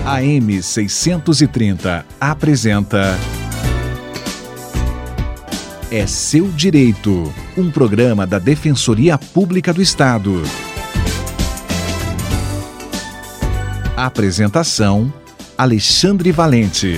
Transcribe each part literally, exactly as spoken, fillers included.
A M seiscentos e trinta apresenta É Seu Direito, um programa da Defensoria Pública do Estado. Apresentação: Alexandre Valente.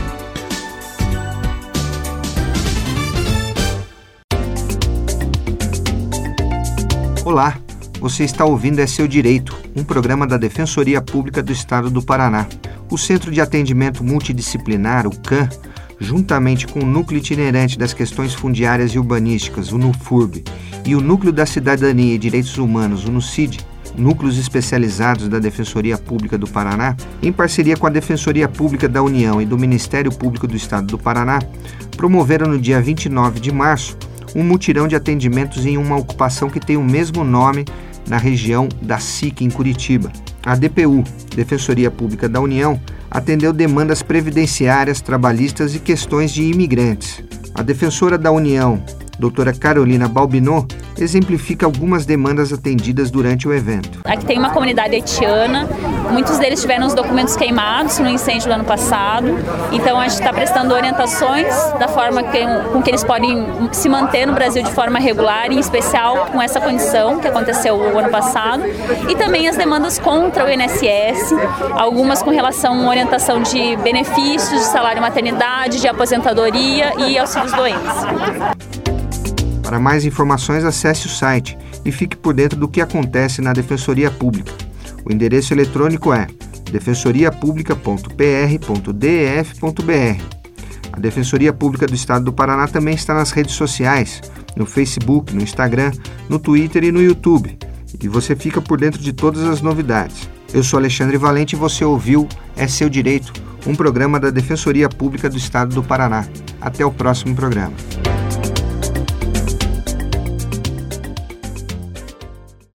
Olá, você está ouvindo É Seu Direito, um programa da Defensoria Pública do Estado do Paraná. O Centro de Atendimento Multidisciplinar, o C A M, juntamente com o Núcleo Itinerante das Questões Fundiárias e Urbanísticas, o NUFURB, e o Núcleo da Cidadania e Direitos Humanos, o NUCID, núcleos especializados da Defensoria Pública do Paraná, em parceria com a Defensoria Pública da União e do Ministério Público do Estado do Paraná, promoveram no dia vinte e nove de março um mutirão de atendimentos em uma ocupação que tem o mesmo nome na região da S I C, em Curitiba. A D P U, Defensoria Pública da União, atendeu demandas previdenciárias, trabalhistas e questões de imigrantes. A defensora da União, doutora Carolina Balbinot, exemplifica algumas demandas atendidas durante o evento. Aqui tem uma comunidade haitiana, muitos deles tiveram os documentos queimados no incêndio do ano passado, então a gente está prestando orientações da forma que, com que eles podem se manter no Brasil de forma regular, em especial com essa condição que aconteceu o ano passado, e também as demandas contra o I N S S, algumas com relação à orientação de benefícios, de salário maternidade, de aposentadoria e auxílios doença. Para mais informações, acesse o site e fique por dentro do que acontece na Defensoria Pública. O endereço eletrônico é defensoria publica ponto p r ponto d f ponto b r. A Defensoria Pública do Estado do Paraná também está nas redes sociais, no Facebook, no Instagram, no Twitter e no YouTube. E você fica por dentro de todas as novidades. Eu sou Alexandre Valente e você ouviu É Seu Direito, um programa da Defensoria Pública do Estado do Paraná. Até o próximo programa.